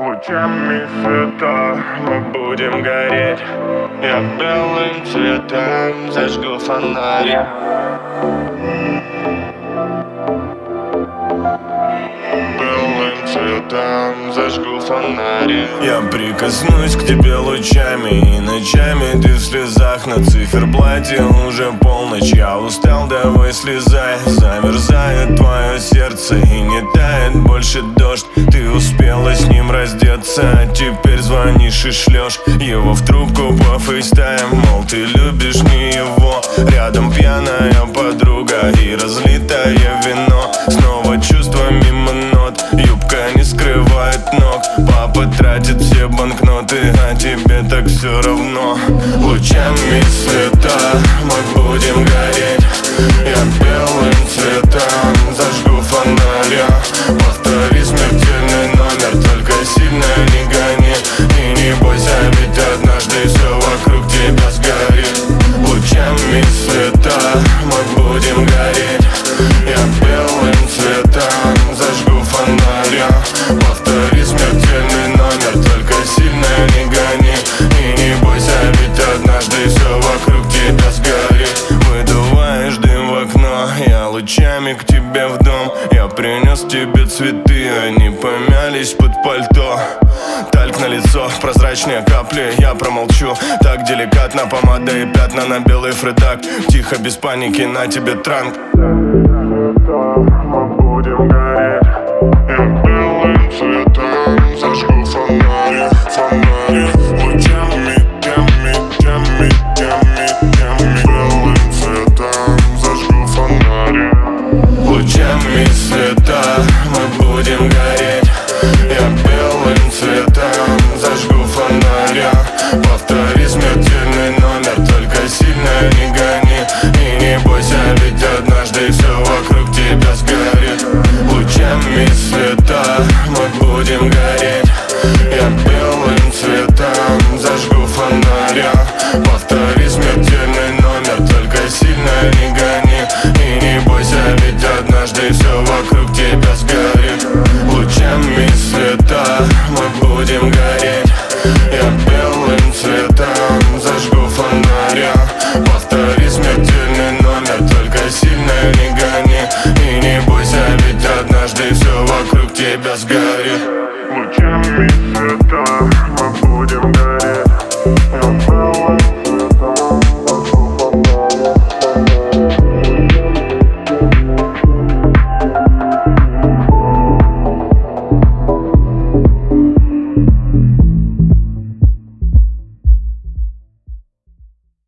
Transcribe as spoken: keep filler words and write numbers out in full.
Лучами света мы будем гореть. Я белым цветом зажгу фонарь. Белым цветом зажгу фонарь. Я прикоснусь к тебе лучами, и ночами ты в слезах. На циферблате уже полночь, я устал, давай слезай. Замерзает твое сердце и не тает больше дождь. Ты успела с ним раздеться, а теперь звонишь и шлешь его в трубку по фейстайм. Мол, ты любишь не его. Рядом пьяная подруга и разлитое вино. Снова чувства мимо нот, юбка не скрывает ног. Папа тратит все банкноты, а тебе так все равно. Лучами света мы будем гореть. Я белым цветом зажгу фонарь. Повтори смертельный номер, только сильно не гони. И не бойся, ведь однажды все вокруг тебя сгорит. Лучами света мы будем гореть. Я белым цветом зажгу фонарь. Повтори смертельный номер, только сильно не гони. И не бойся, ведь однажды все вокруг тебя сгорит. Выдуваешь дым в окно, я лучами к тебе в дом. Я принес тебе цветы, они помялись под пальто. Тальк на лицо, прозрачные капли, я промолчу. Так деликатно, помада и пятна на белый фредак. Тихо, без паники, на тебе транк. Мы будем гореть. Я белым цветом зажгу фонарь. Фонарь. Лучами, теми, теми, теми, теми. Белым цветом зажгу фонарь. Лучами света мы будем гореть. Я белым цветом зажгу фонарь. Повтори смертельный номер, только сильно не гони. И не бойся, ведь однажды все вокруг тебя сгорит. Лучами света мы будем гореть. Я белым цветом зажгу фонарь. Повтори смертельный номер, только сильно не гони. И не бойся, ведь однажды все вокруг тебя сгорит. Лучами света мы будем гореть. Я белым цветом зажгу фонарь. Повтори смертельный номер, только сильно не гони. И не бойся, ведь однажды все вокруг тебя сгорит.